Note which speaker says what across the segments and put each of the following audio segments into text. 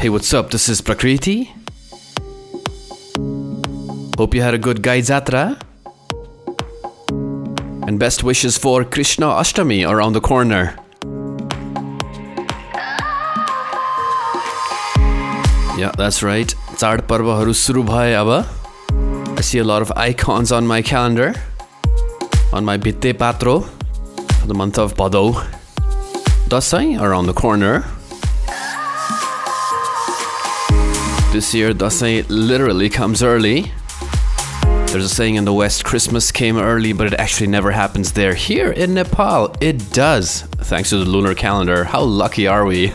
Speaker 1: Hey, what's up? This is Prakriti. Hope you had a good Gai Jatra. And best wishes for Krishna Ashtami around the corner. Yeah, that's right. Chad Parvaharu suru bhaye aba. I see a lot of icons on my calendar. On my Bitte Patro for the month of Bhadau. Dasai around the corner. This year, Dasai literally comes early. There's a saying in the West, Christmas came early, but it actually never happens there. Here in Nepal, it does. Thanks to the lunar calendar. How lucky are we?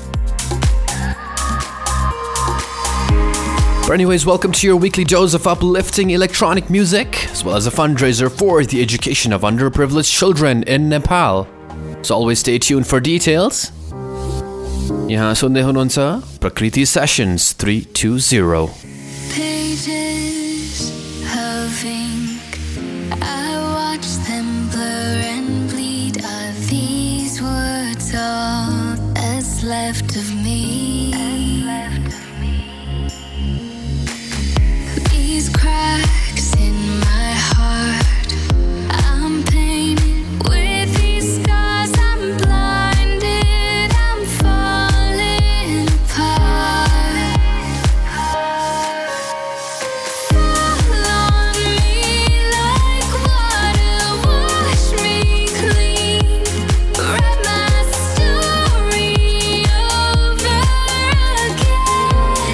Speaker 1: But anyways, welcome to your weekly dose of uplifting electronic music, as well as a fundraiser for the education of underprivileged children in Nepal. So always stay tuned for details. यहाँ सुन्दै हुनुहुन्छ Prakriti Sessions 320.
Speaker 2: Pages of ink, I watch them blur and bleed. Are these words all that's left of me? These cracks in my heart, I'm painted with these scars. I'm blinded, I'm falling apart. Fall on me like water, wash me clean. Write my story over again.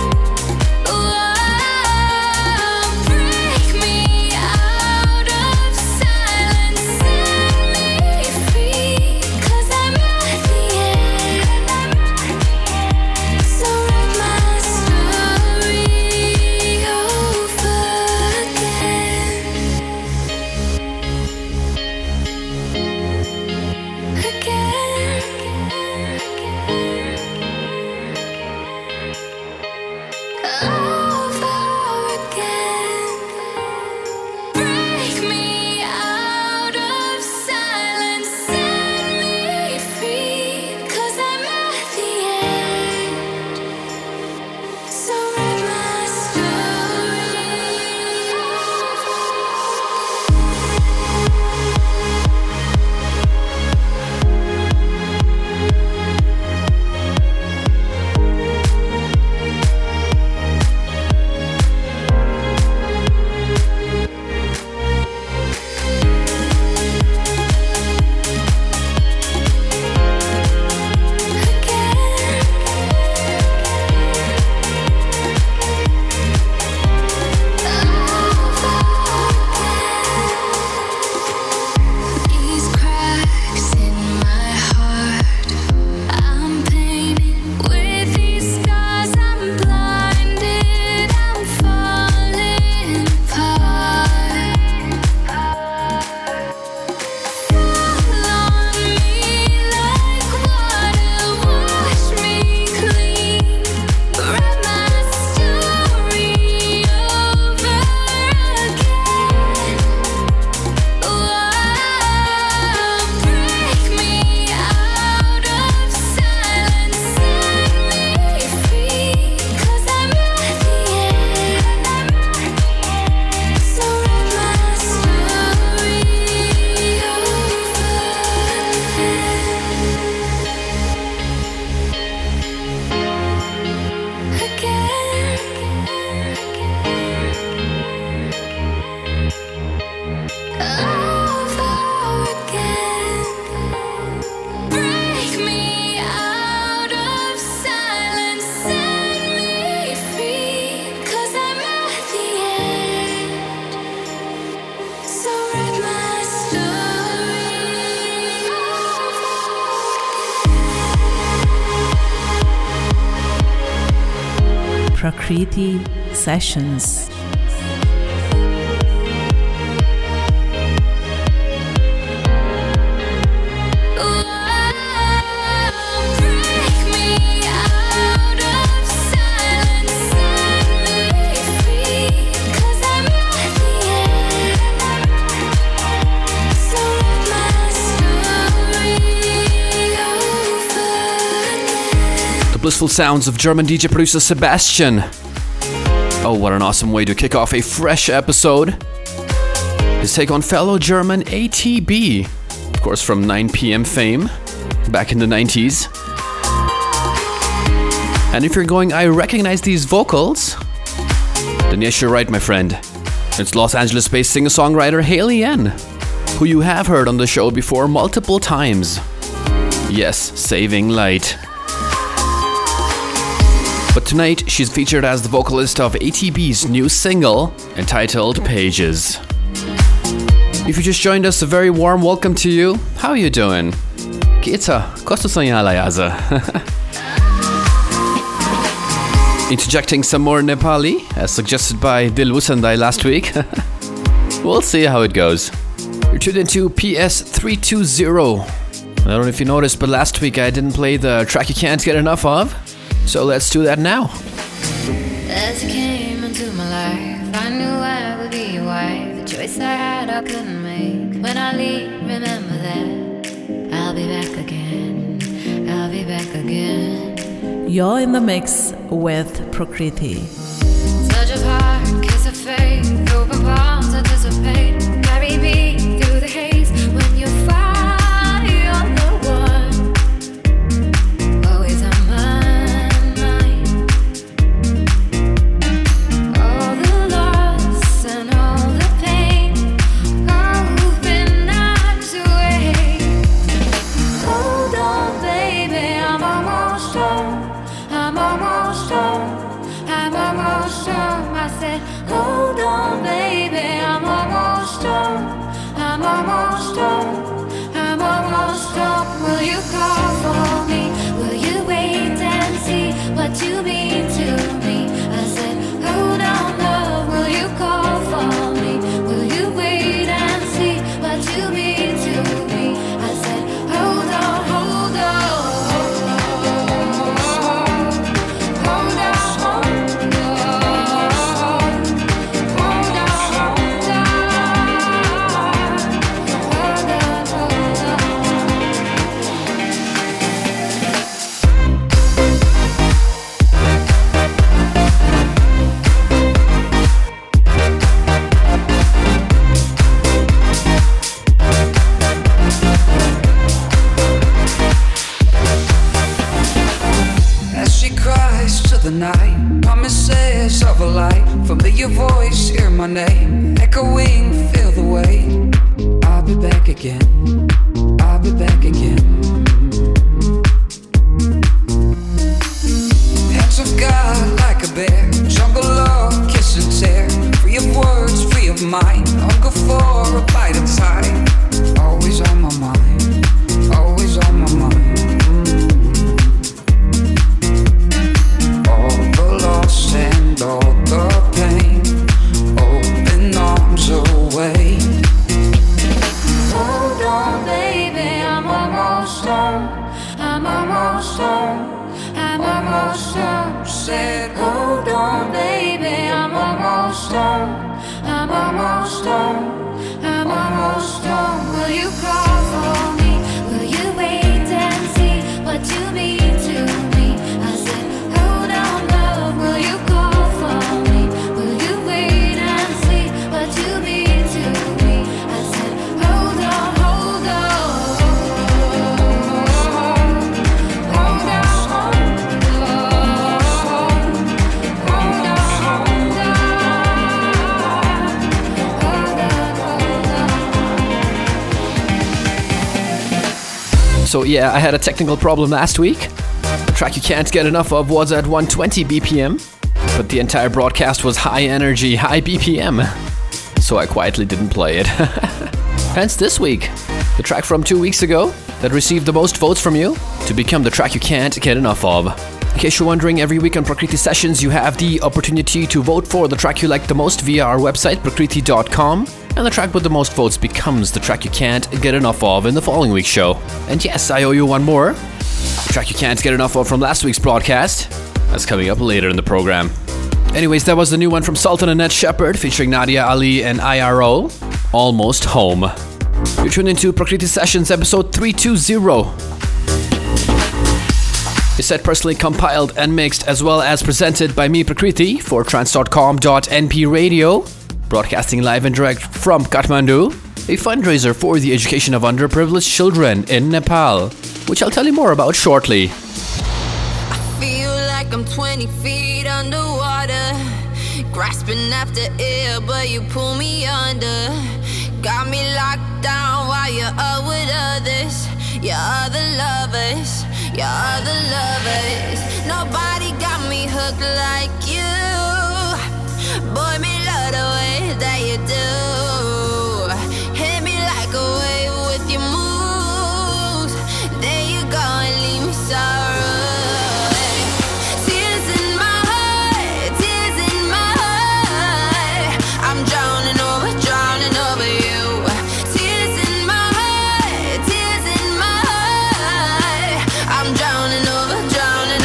Speaker 2: Break me out of silence, set me free, 'cause I'm at the end. So write my story over Break me out of silence, set me free, 'cause I'm at the end. So write my story. These cracks in my heart, I'm painted with these scars. I'm blinded, I'm falling apart. Fall on me like water, wash me clean. Write my story over again. Break me out of silence, set me free, 'cause I'm at the end. So write my story over again. Break me out of silence, set me free, 'cause I'm at the end. So write my story.
Speaker 3: Prakriti Sessions.
Speaker 2: Break me out of silence, set me free, 'cause I'm at the end. So write my story over again.
Speaker 1: blissful sounds of German DJ producer Sebastian. Oh, what an awesome way to kick off a fresh episode. His take on fellow German ATB, of course from 9 PM fame, back in the 90s. And if you're going, I recognize these vocals, then yes, you're right, my friend. It's Los Angeles-based singer-songwriter Haley N, who you have heard on the show before multiple times. Yes, Saving Light. But tonight, she's featured as the vocalist of ATB's new single, entitled Pages. If you just joined us, a very warm welcome to you. How are you doing? Gehtsa, kosto sonjala jaza. Interjecting some more Nepali, as suggested by Dil Wusandai last week. We'll see how it goes. You're tuned into PS320. I don't know if you noticed, but last week I didn't play the track you can't get enough of. So let's do that now.
Speaker 3: As you came into my life, I knew I would be your wife. A choice I had I couldn't make. When I leave, remember that I'll be back again. I'll be back again.
Speaker 4: You're in the mix with Prakriti.
Speaker 3: Touch of heart, kiss of fate. Open palms, anticipate. Carry me through the haze. When you find you're the one, always on my mind. All the loss and all the pain, open arms away. Hold on, baby, I'm almost home. I'm almost home. I'm almost home. I said, hold on, baby, I'm almost home. I'm almost home. I'm almost home. Will you call for me? Will you wait and see what you mean to me? I said, hold on, love. Will you call for me? Will you wait and see what you mean to me? I said, hold on, hold on.
Speaker 5: The night, promises of a light. Familiar voice, hear my name, echoing, feel the weight. I'll be back again. I'll be back again. Hands of God like a bear, jungle love, kiss and tear. Free of words, free of mind. Hunger for a bite of time. Always on my mind. Always on my mind. And all the pain, open arms away.
Speaker 3: Hold on, baby, I'm almost home. I'm almost home. I'm almost home.
Speaker 5: Said,
Speaker 3: hold on, baby, I'm almost home. I'm almost home. I'm almost home. Will you call for me? Will you wait and see what you mean to me? I said, hold on, love. Will you call for me? Will you wait and see what you mean to me? I said, hold on, hold on. Hold on, hold on.
Speaker 1: So yeah, I had a technical problem last week. The track you can't get enough of was at 120 BPM, but the entire broadcast was high energy, high BPM, so I quietly didn't play it. Hence this week, the track from 2 weeks ago that received the most votes from you to become the track you can't get enough of. In case you're wondering, every week on Prakriti Sessions you have the opportunity to vote for the track you like the most via our website prakriti.com, and the track with the most votes becomes the track you can't get enough of in the following week's show. And yes, I owe you one more. The track you can't get enough of from last week's broadcast. That's coming up later in the program. Anyways, that was the new one from Sultan and Ned Shepard featuring Nadia Ali and IRO, Almost Home. You're tuned into Prakriti Sessions episode 320. A set personally compiled and mixed as well as presented by me, Prakriti, for trance.com.np radio, broadcasting live and direct from Kathmandu, a fundraiser for the education of underprivileged children in Nepal, which I'll tell you more about shortly.
Speaker 6: I feel like I'm 20 feet underwater, grasping after air, but you pull me under. Got me locked down while you're up with others, your other lovers, your other lovers. Nobody got me hooked like you. Boy, me love the way that you do. Hit me like a wave with your moves. There you go and leave me sorrow. Tears in my heart, tears in my heart. I'm drowning over you. Tears in my heart, tears in my heart. I'm drowning over you.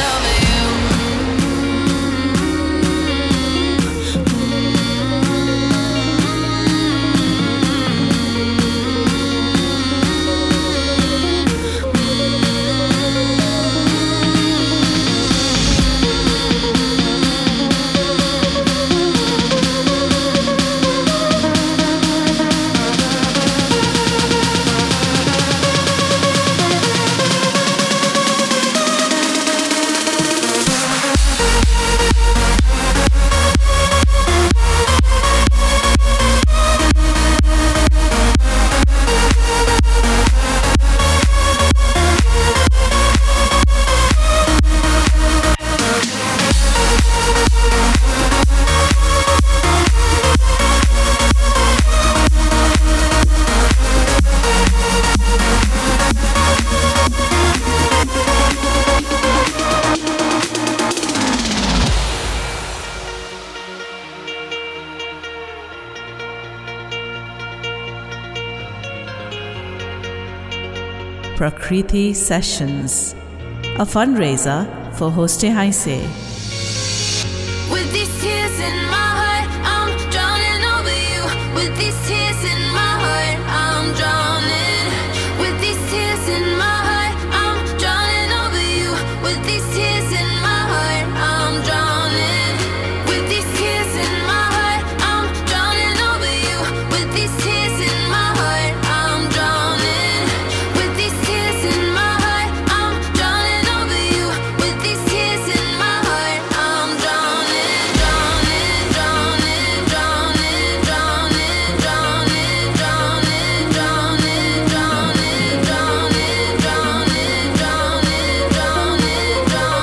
Speaker 4: Prakriti Sessions, a fundraiser for Hoste Haise.
Speaker 6: With these tears in my heart, I'm drowning over you. With these tears in my heart, I'm drowning. With these tears in my heart, I'm drowning over you. With these tears in my heart, I'm drowning. With these tears in my heart, I'm drowning over you. With these tears in my heart, I'm drowning. With these tears in my heart, I'm drowning over you. With these tears in my heart, I'm drowning, drowning, drowning, drowning, drowning, drowning, drowning, drowning, drowning, drowning, drowning, drowning, drowning, drowning,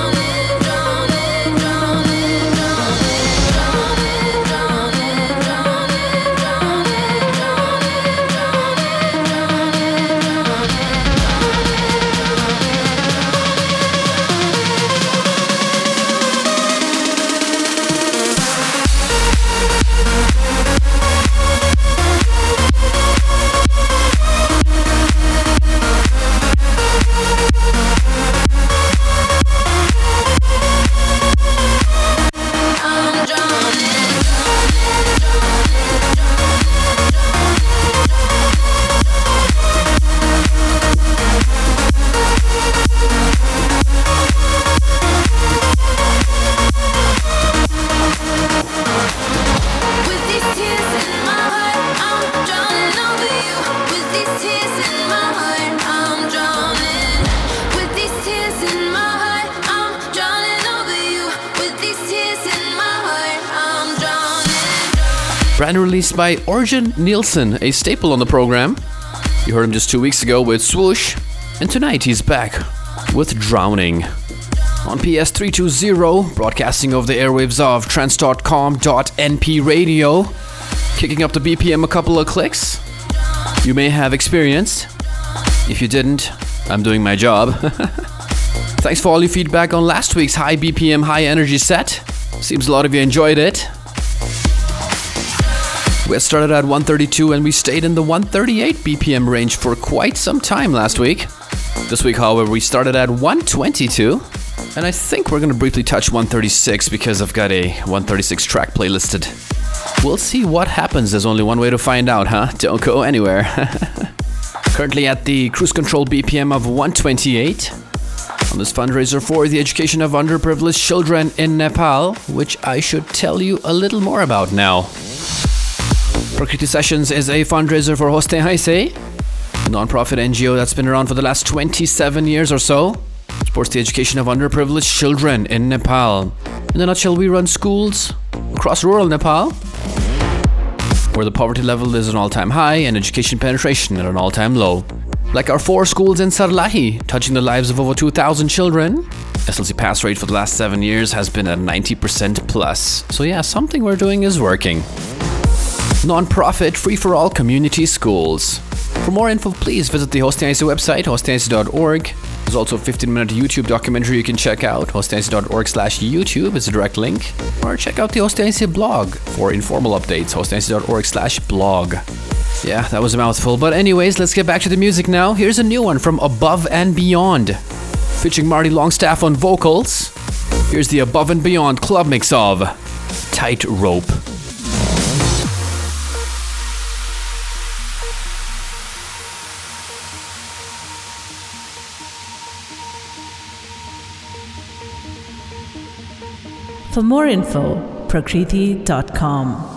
Speaker 1: Brand new release by Orjan Nilsen, a staple on the program. You heard him just 2 weeks ago with Swoosh, and tonight he's back with Drowning. On PS320, broadcasting over the airwaves of trance.com.np radio, kicking up the BPM a couple of clicks. You may have experienced. If you didn't, I'm doing my job. Thanks for all your feedback on last week's high BPM, high energy set. Seems a lot of you enjoyed it. We had started at 132 and we stayed in the 138 BPM range for quite some time last week. This week, however, we started at 122. And I think we're going to briefly touch 136 because I've got a 136 track playlisted. We'll see what happens. There's only one way to find out, huh? Don't go anywhere. Currently at the cruise control BPM of 128. on this fundraiser for the education of underprivileged children in Nepal, which I should tell you a little more about now. Prakriti Sessions is a fundraiser for Hoste Haise, a non-profit NGO that's been around for the last 27 years or so. It supports the education of underprivileged children in Nepal. In a nutshell, we run schools across rural Nepal, where the poverty level is an all-time high and education penetration at an all-time low. Like our 4 schools in Sarlahi, touching the lives of over 2,000 children. SLC pass rate for the last 7 years has been at 90% plus. So yeah, something we're doing is working. Non-profit, free-for-all community schools. For more info, please visit the Hoste Haise website, hostehaise.org. There's also a 15-minute YouTube documentary you can check out. hostehaise.org/YouTube is a direct link. Or check out the Hoste Haise blog for informal updates. hostehaise.org/blog. Yeah, that was a mouthful. But anyways, let's get back to the music now. Here's a new one from Above and Beyond, featuring Marty Longstaff on vocals. Here's the Above and Beyond club mix of Tightrope.
Speaker 4: For more info, prakriti.com.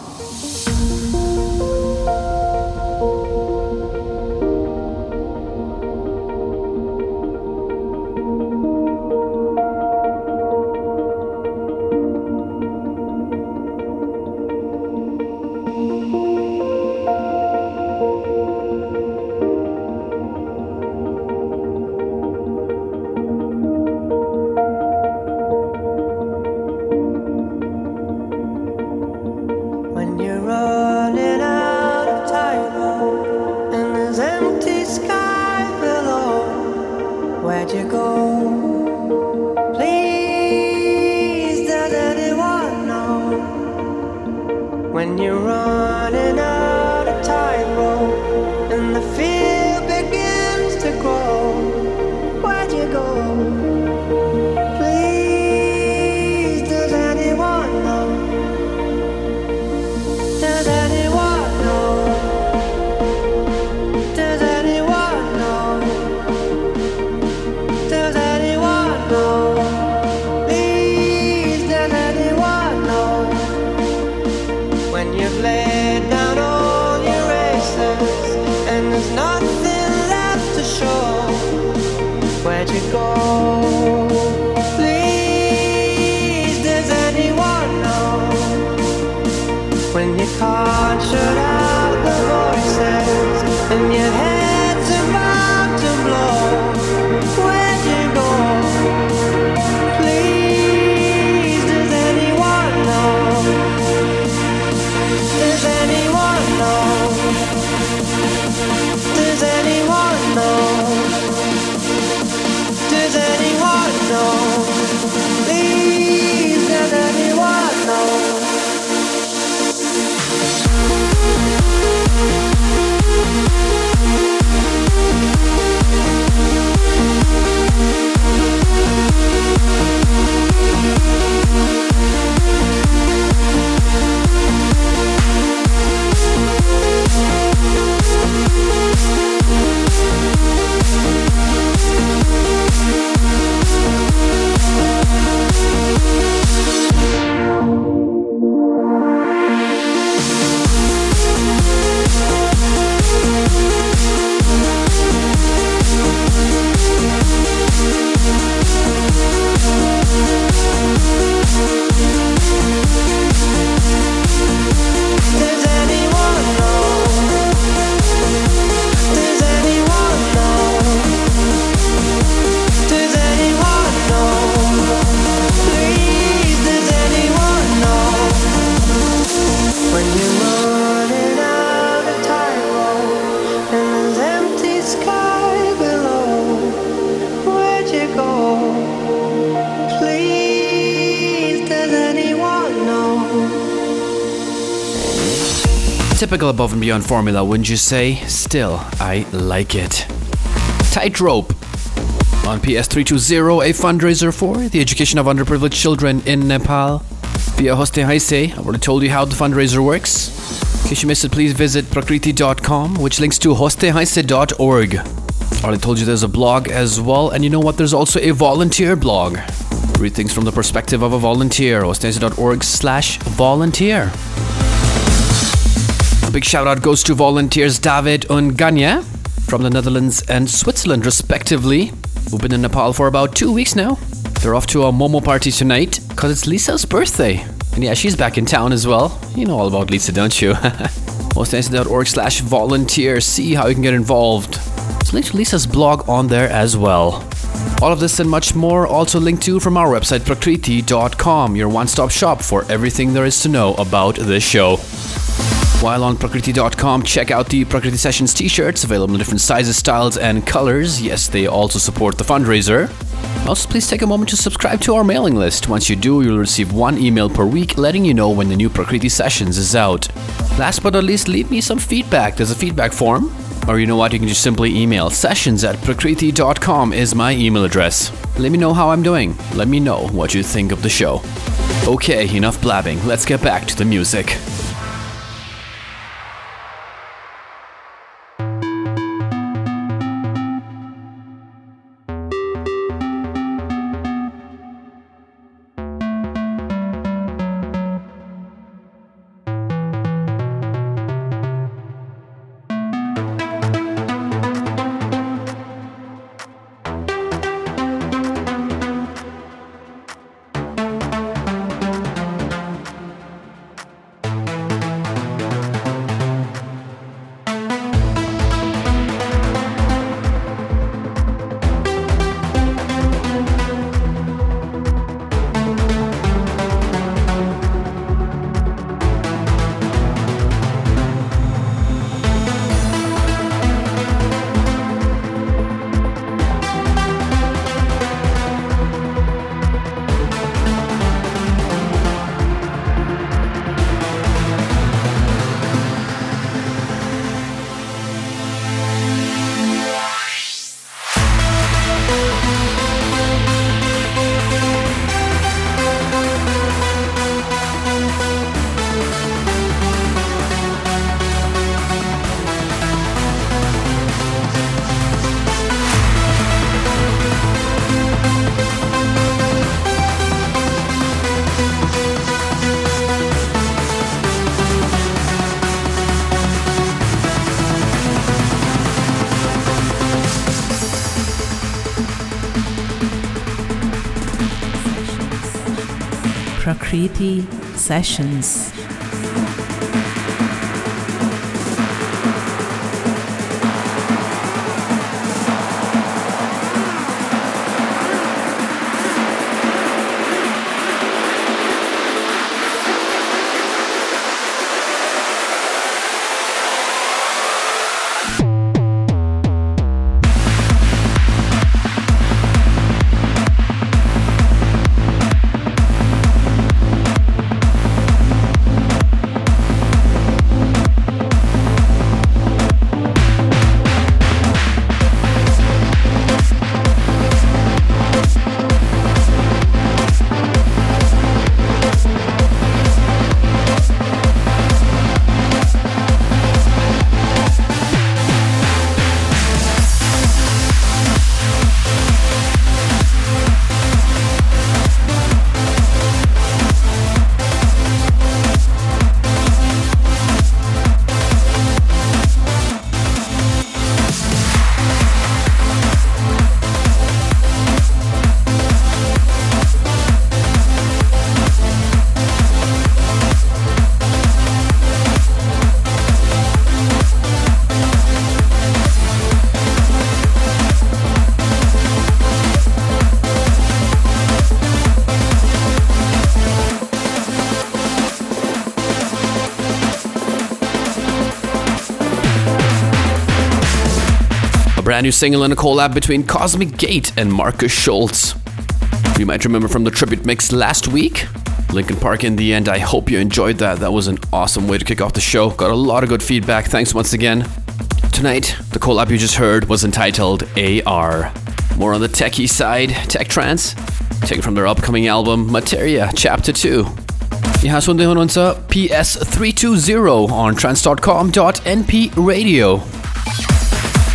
Speaker 1: Typical Above and Beyond formula, wouldn't you say? Still, I like it. Tightrope on PS320, a fundraiser for the education of underprivileged children in Nepal. Via Hoste Haise, I've already told you how the fundraiser works. In case you missed it, please visit prakriti.com, which links to hostehaise.org. Already told you there's a blog as well, and you know what? There's also a volunteer blog. Read things from the perspective of a volunteer. Oosthuizen.org/volunteer. A big shout out goes to volunteers David and Ganya from the Netherlands and Switzerland, respectively, who've been in Nepal for about 2 weeks now. They're off to a Momo party tonight because it's Lisa's birthday. And yeah, she's back in town as well. You know all about Lisa, don't you? Oosthuizen.org/volunteer. See how you can get involved. There's a link to Lisa's blog on there as well. All of this and much more also linked to from our website prakriti.com, your one-stop shop for everything there is to know about this show. While on prakriti.com, check out the Prakriti Sessions t-shirts, available in different sizes, styles, and colors. Yes, they also support the fundraiser. Also, please take a moment to subscribe to our mailing list. Once you do, you'll receive 1 email per week letting you know when the new Prakriti Sessions is out. Last but not least, leave me some feedback. There's a feedback form. Or you know what, you can just simply email. sessions@prakriti.com is my email address. Let me know how I'm doing. Let me know what you think of the show. Okay, enough blabbing. Let's get back to the music.
Speaker 4: Prakriti Sessions.
Speaker 1: Brand new single and a collab between Cosmic Gate and Marcus Schultz. You might remember from the tribute mix last week. Linkin Park in the end. I hope you enjoyed that. That was an awesome way to kick off the show. Got a lot of good feedback. Thanks once again. Tonight, the collab you just heard was entitled AR. More on the techie side, tech trance, taken from their upcoming album Materia Chapter 2. यहाँ सुनते हो उनसा PS320 on trance.com.np radio.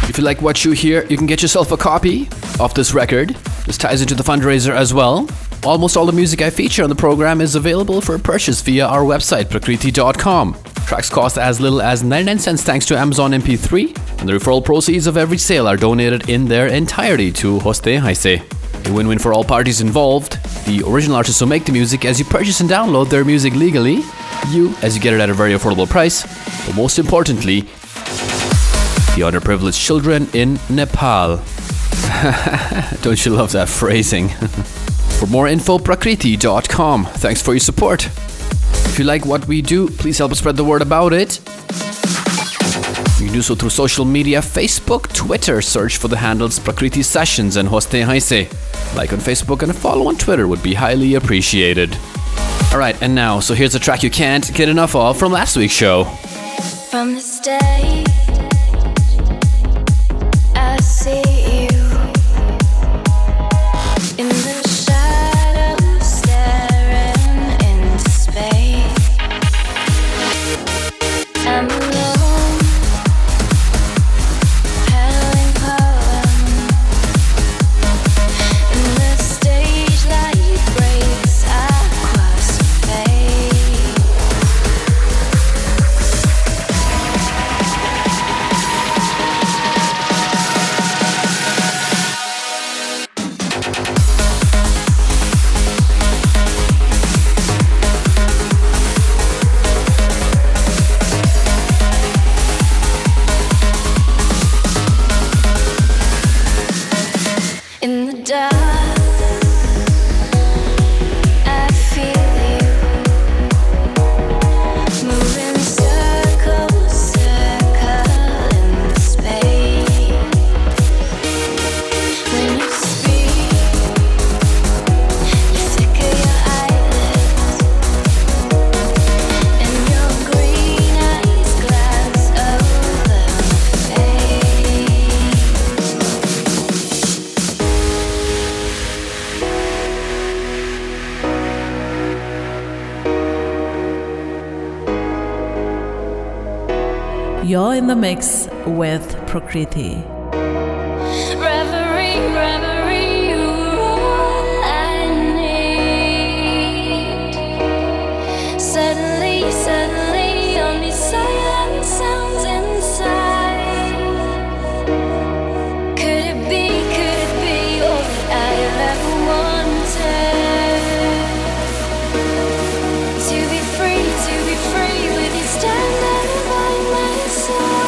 Speaker 1: If you like what you hear, you can get yourself a copy of this record. This ties into the fundraiser as well. Almost all the music I feature on the program is available for purchase via our website, prakriti.com. Tracks cost as little as 99 cents thanks to Amazon MP3, and the referral proceeds of every sale are donated in their entirety to Hoste Haise. A win-win for all parties involved. The original artists who make the music as you purchase and download their music legally, you as you get it at a very affordable price, but most importantly, the underprivileged children in Nepal. Don't you love that phrasing? For more info, prakriti.com. Thanks for your support. If you like what we do, please help us spread the word about it. You can do so through social media, Facebook, Twitter. Search for the handles Prakriti Sessions and Hoste Haise. Like on Facebook and a follow on Twitter would be highly appreciated. Alright, and now, so here's a track you can't get enough of from last week's show.
Speaker 2: From the stage, I see you in the shadows, staring into space. I'm alone, telling poems, and the stage light breaks across the face. In the dark, I feel you moving circles, circling space. When you speak, you flicker your eyelids, and your green eyes glance over my face.
Speaker 4: You're in the mix with Prakriti.
Speaker 2: Reverie, reverie, you're all I need. Suddenly, suddenly, only silent sounds inside. Could it be all that I've ever wanted? To be free with you standing by my side.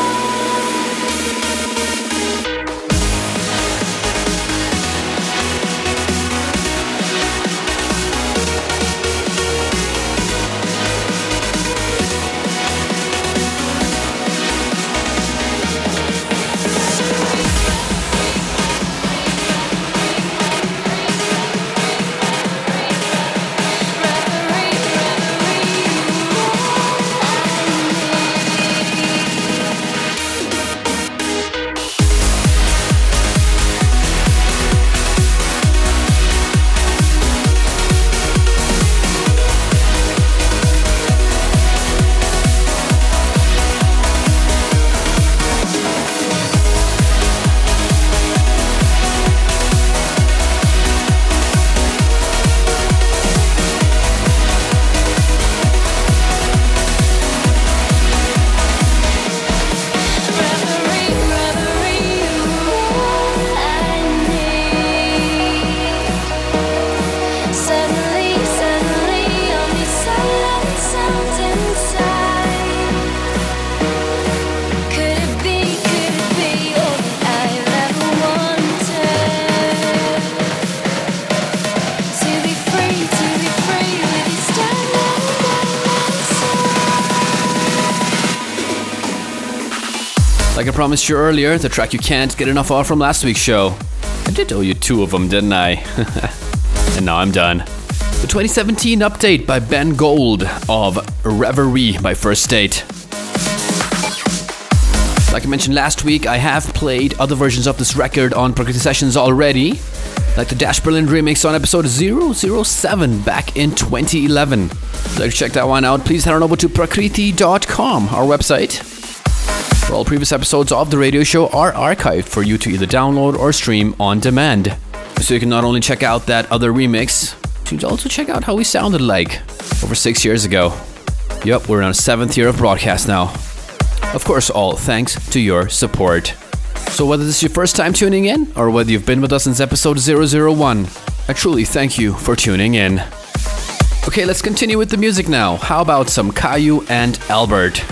Speaker 1: Like I promised you earlier, the track you can't get enough of from last week's show. I did owe you two of them, didn't I? And now I'm done. The 2017 update by Ben Gold of Reverie by First State. Like I mentioned last week, I have played other versions of this record on Prakriti Sessions already, like the Dash Berlin remix on episode 007 back in 2011. If you'd like to check that one out, please head on over to prakriti.com, our website. All previous episodes of the radio show are archived for you to either download or stream on demand. So you can not only check out that other remix, you can also check out how we sounded like over 6 years ago. Yup, we're in our 7th year of broadcast now. Of course, all thanks to your support. So whether this is your first time tuning in, or whether you've been with us since episode 001, I truly thank you for tuning in. Okay, let's continue with the music now. How about some Caillou and Albert?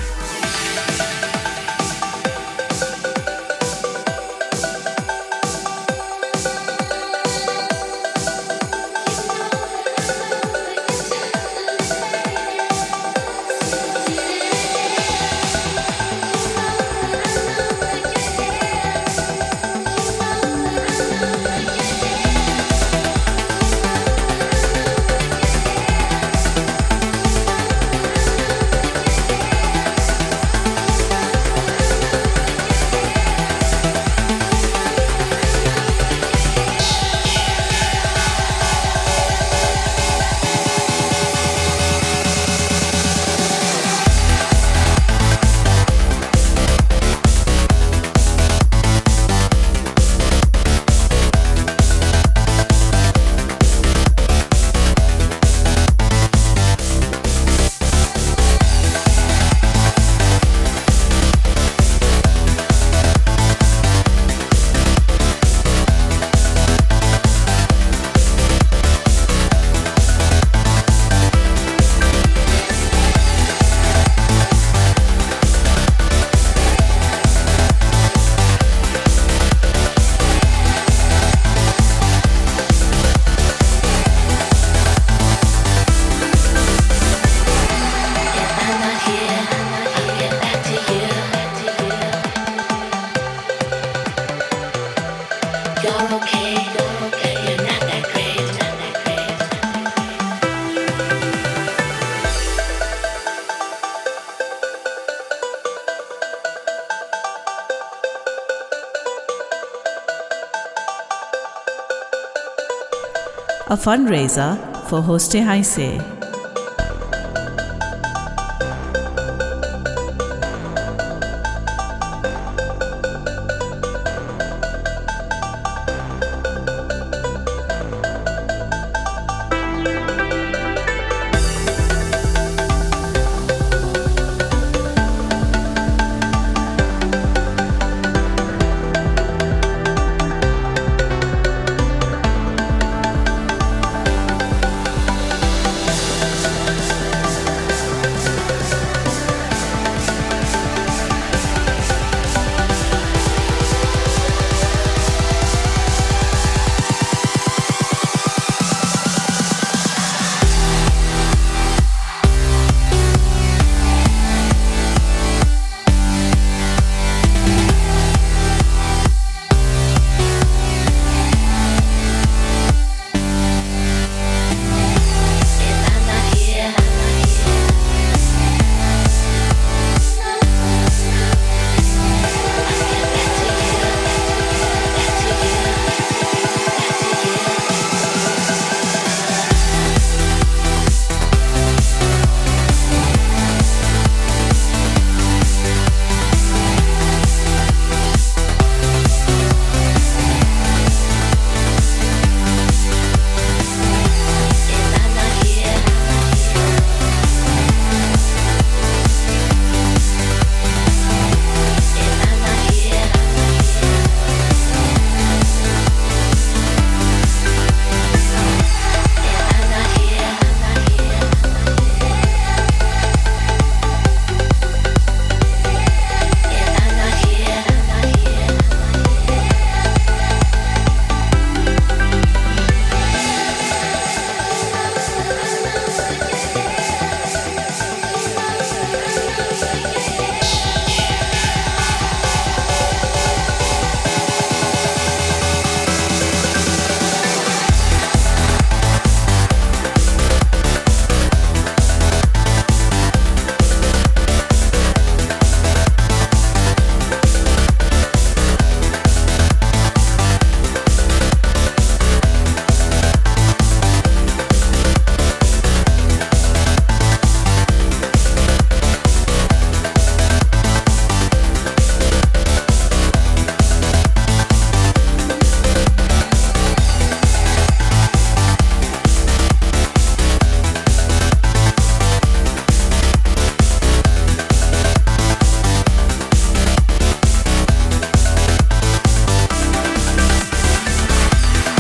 Speaker 4: A fundraiser for Hoste Haise.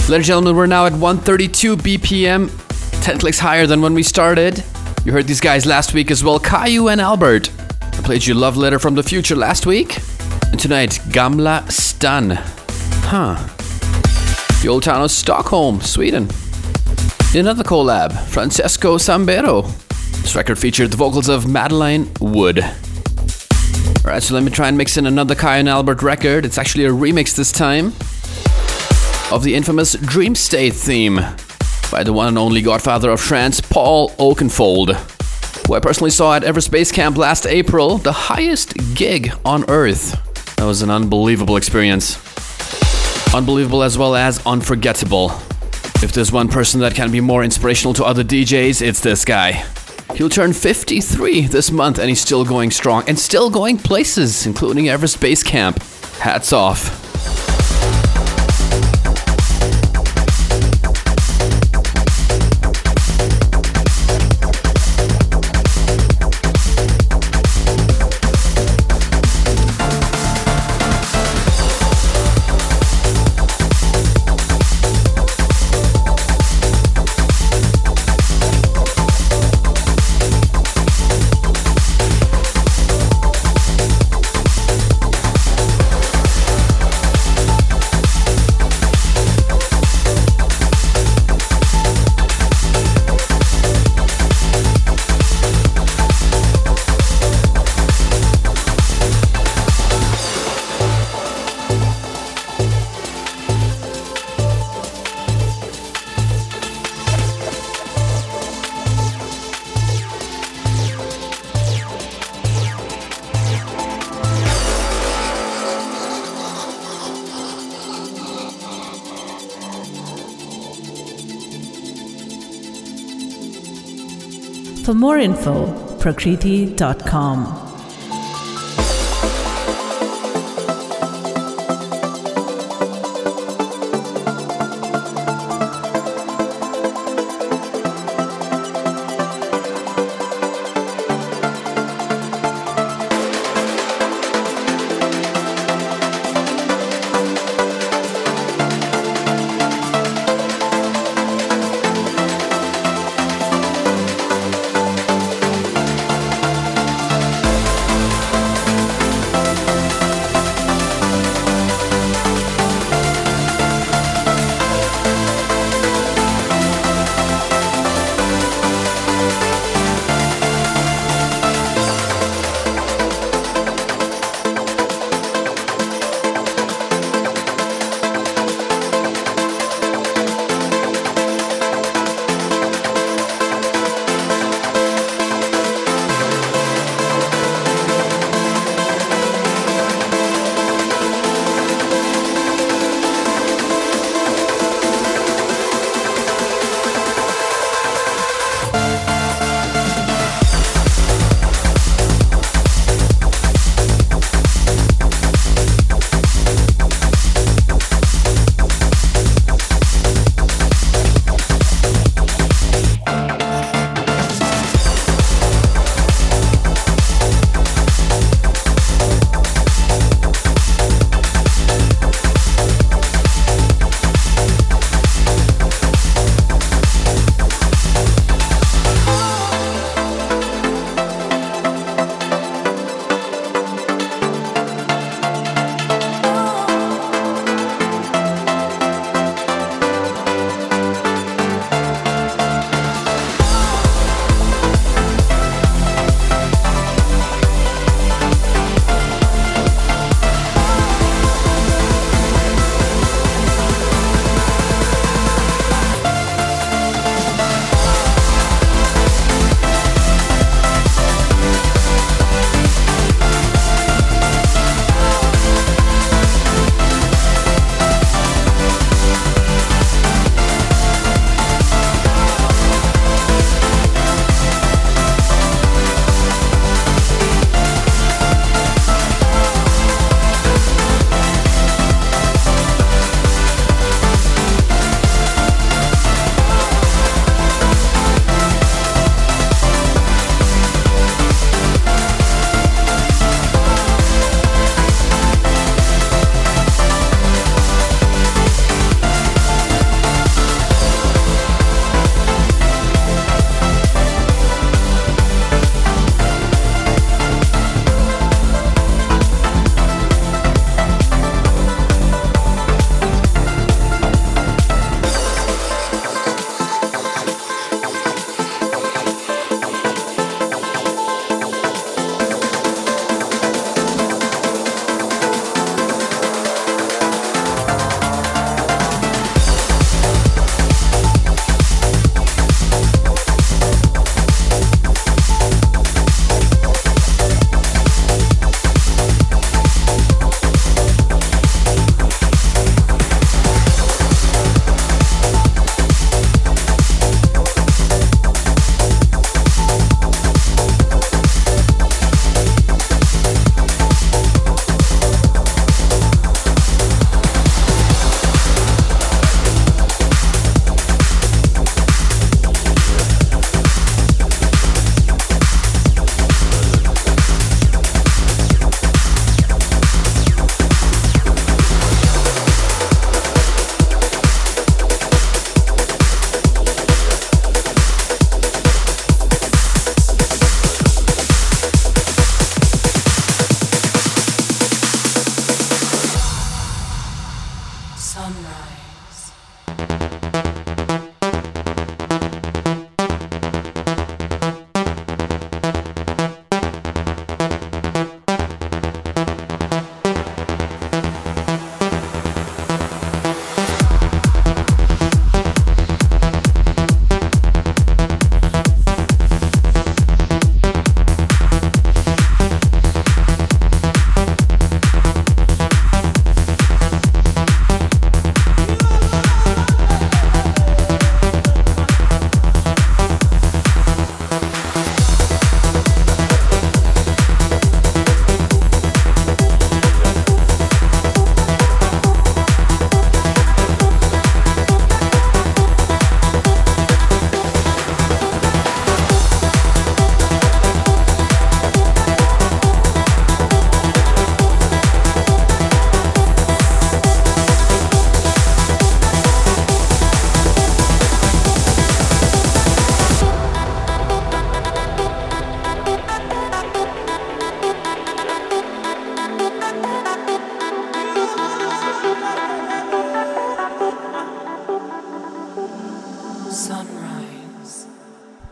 Speaker 1: Ladies and gentlemen, we're now at 132 BPM, 10 clicks higher than when we started. You heard these guys last week as well, Caillou and Albert. I played you Love Letter from the Future last week. And tonight, Gamla Stan. The old town of Stockholm, Sweden. In another collab, Francesco Sambero. This record featured the vocals of Madeline Wood. Alright, so let me try and mix in another Caillou and Albert record. It's actually a remix this time of the infamous Dream State theme by the one and only godfather of trance, Paul Oakenfold, who I personally saw at Everspace Camp last April, the highest gig on Earth. That was an unbelievable experience. Unbelievable as well as unforgettable. If there's one person that can be more inspirational to other DJs, it's this guy. He'll turn 53 this month and he's still going strong and still going places, including Everspace Camp. Hats off.
Speaker 4: For more info, prakriti.com.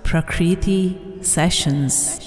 Speaker 4: Prakriti Sessions.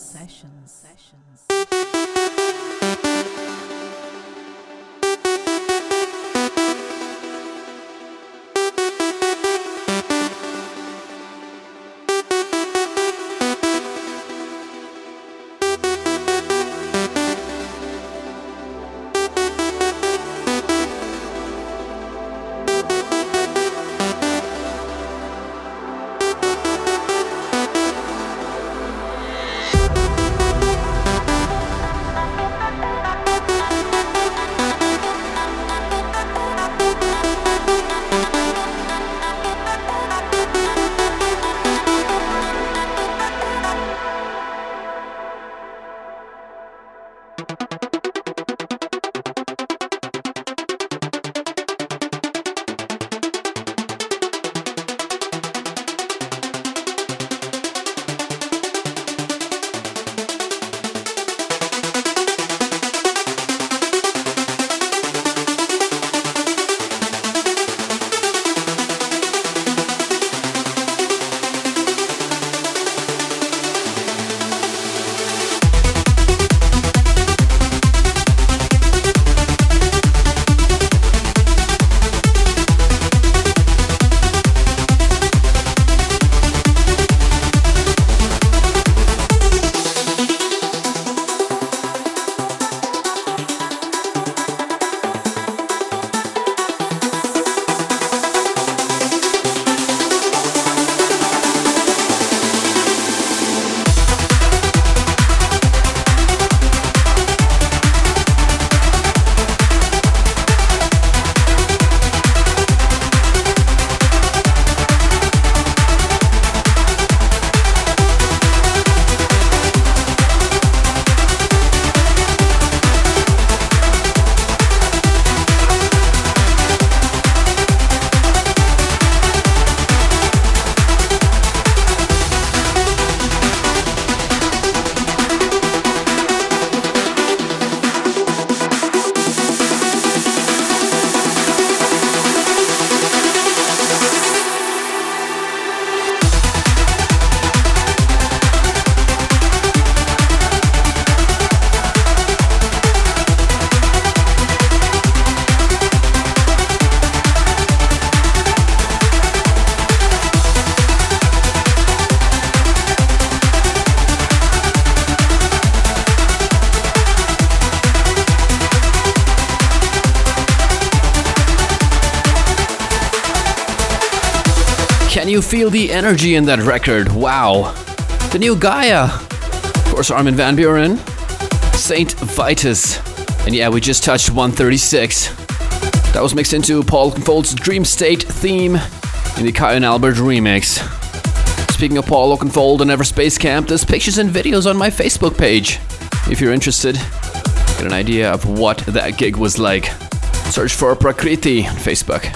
Speaker 1: Can you feel the energy in that record? Wow. The new Gaia. Of course, Armin van Buuren. Saint Vitus. And yeah, we just touched 136. That was mixed into Paul Oakenfold's Dream State theme in the Kai and Albert remix. Speaking of Paul Oakenfold and Everspace Camp, there's pictures and videos on my Facebook page. If you're interested, get an idea of what that gig was like. Search for Prakriti on Facebook.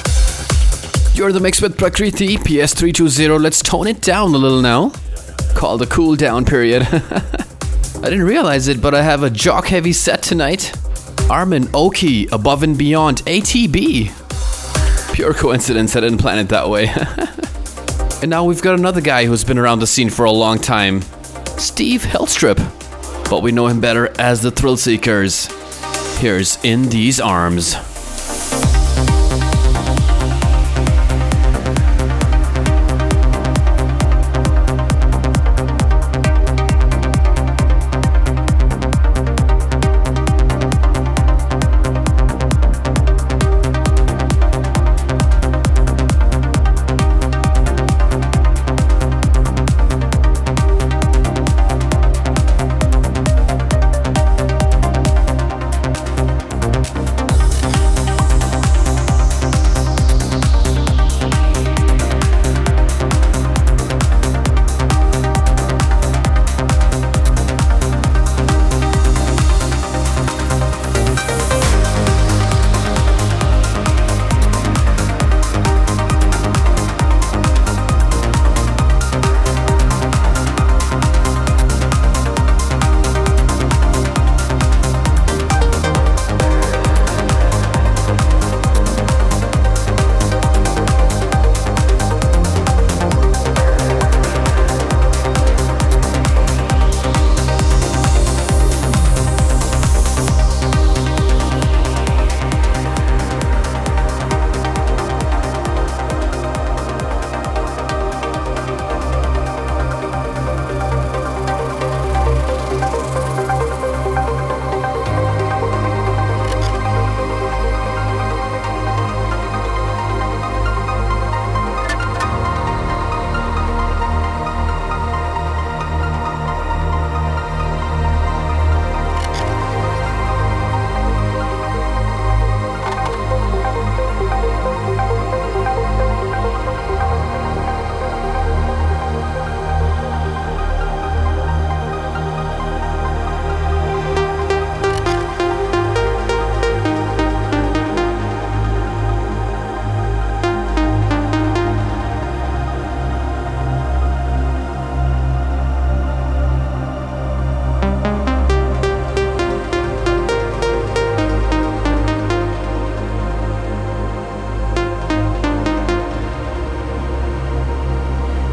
Speaker 1: You're the mix with Prakriti, PS320. Let's tone it down a little now. Called a cool down period. I didn't realize it, but I have a jock heavy set tonight. Armin Oki, Above and Beyond, ATB. Pure coincidence, I didn't plan it that way. And now we've got another guy who's been around the scene for a long time. Steve Hellstrip. But we know him better as the Thrill Seekers. Here's In These Arms.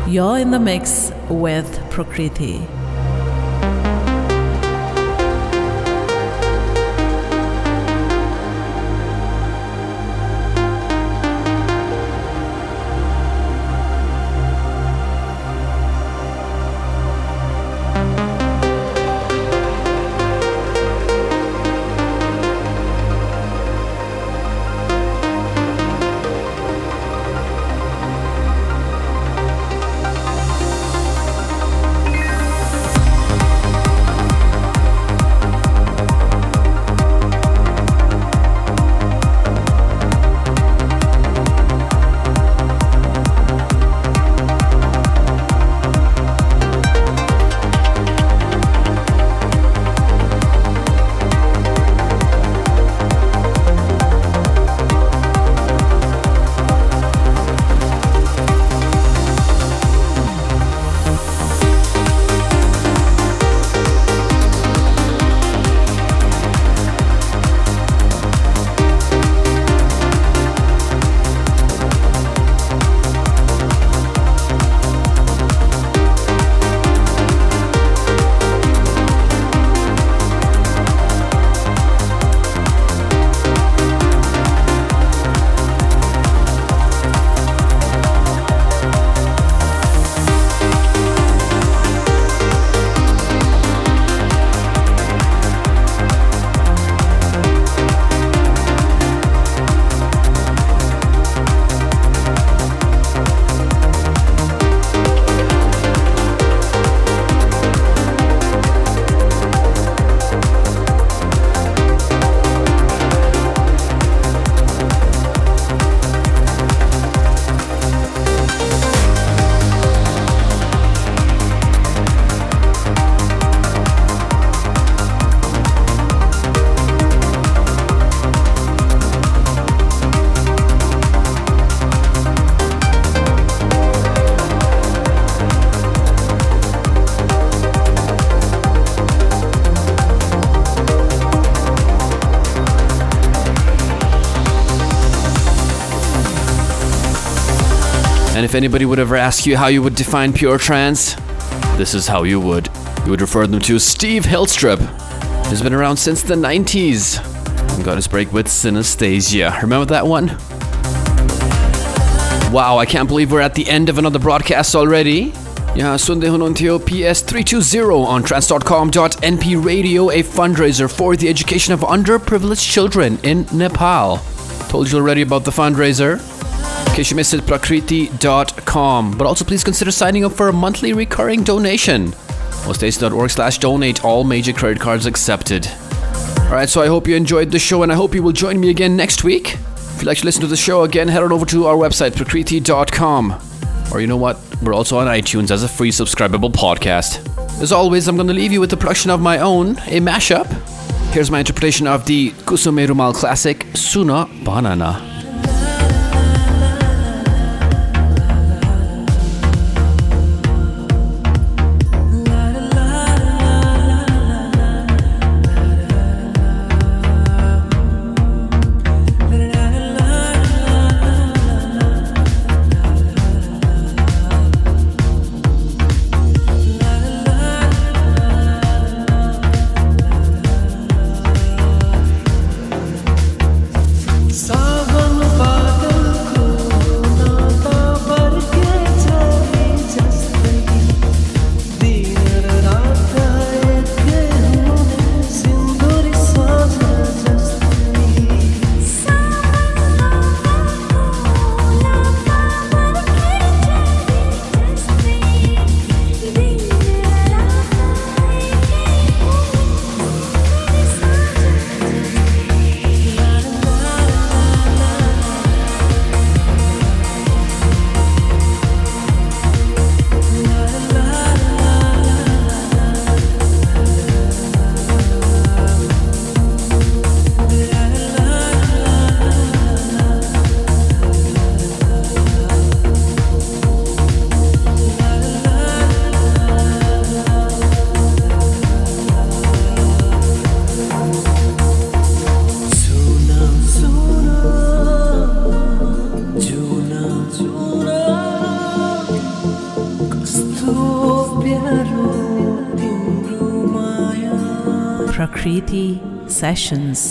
Speaker 4: You're in the mix with Prakriti.
Speaker 1: And if anybody would ever ask you how you would define pure trance, this is how you would. You would refer them to Steve Hillstrip, who's been around since the 90s and got his break with Synesthesia. Remember that one? Wow, I can't believe we're at the end of another broadcast already. Yeah, Sunday Hunontio PS320 on trance.com.np radio, a fundraiser for the education of underprivileged children in Nepal. Told you already about the fundraiser. In case you missed it, prakriti.com. But also please consider signing up for a monthly recurring donation. HostAC.org/donate, all major credit cards accepted. Alright, so I hope you enjoyed the show and I hope you will join me again next week. If you'd like to listen to the show again, head on over to our website, prakriti.com. Or you know what? We're also on iTunes as a free subscribable podcast. As always, I'm going to leave you with a production of my own, a mashup. Here's my interpretation of the Kusume Rumal classic, Suna Banana.
Speaker 7: Saban
Speaker 4: Prakriti Sessions.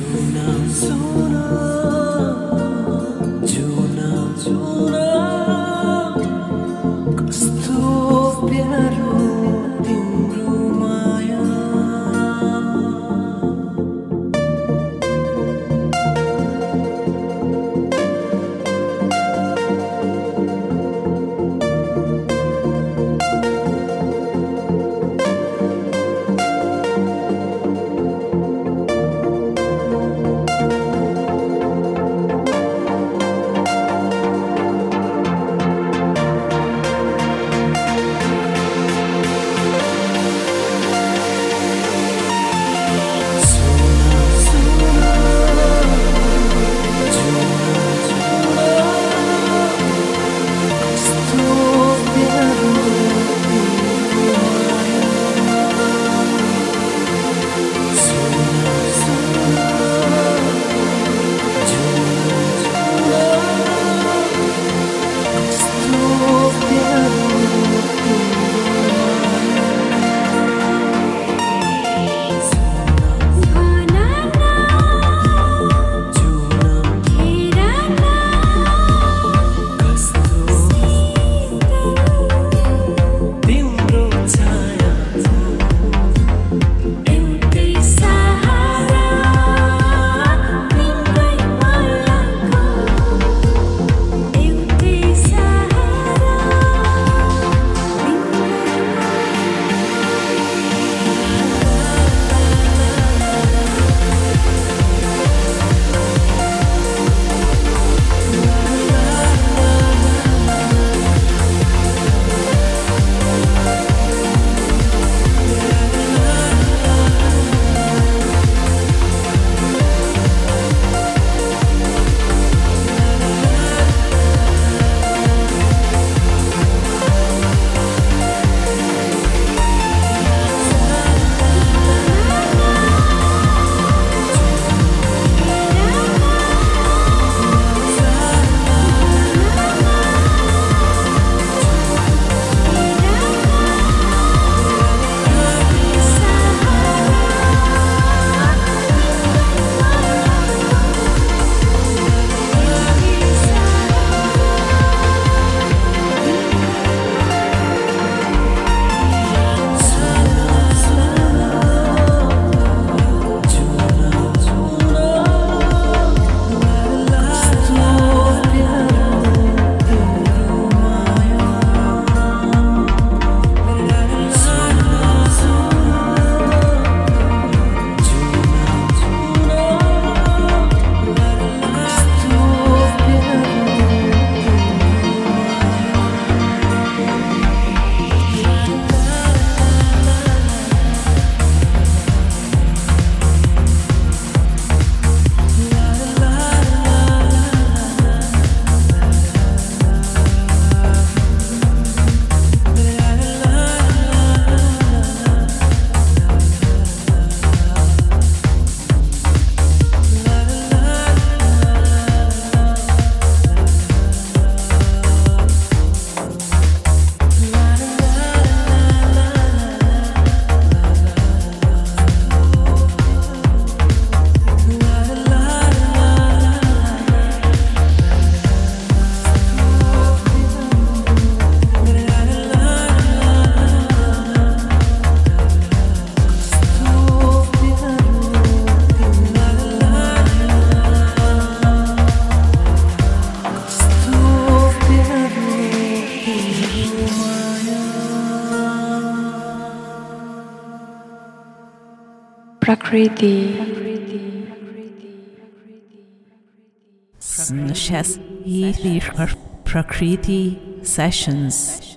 Speaker 7: Prakriti.
Speaker 4: Prakriti Sessions.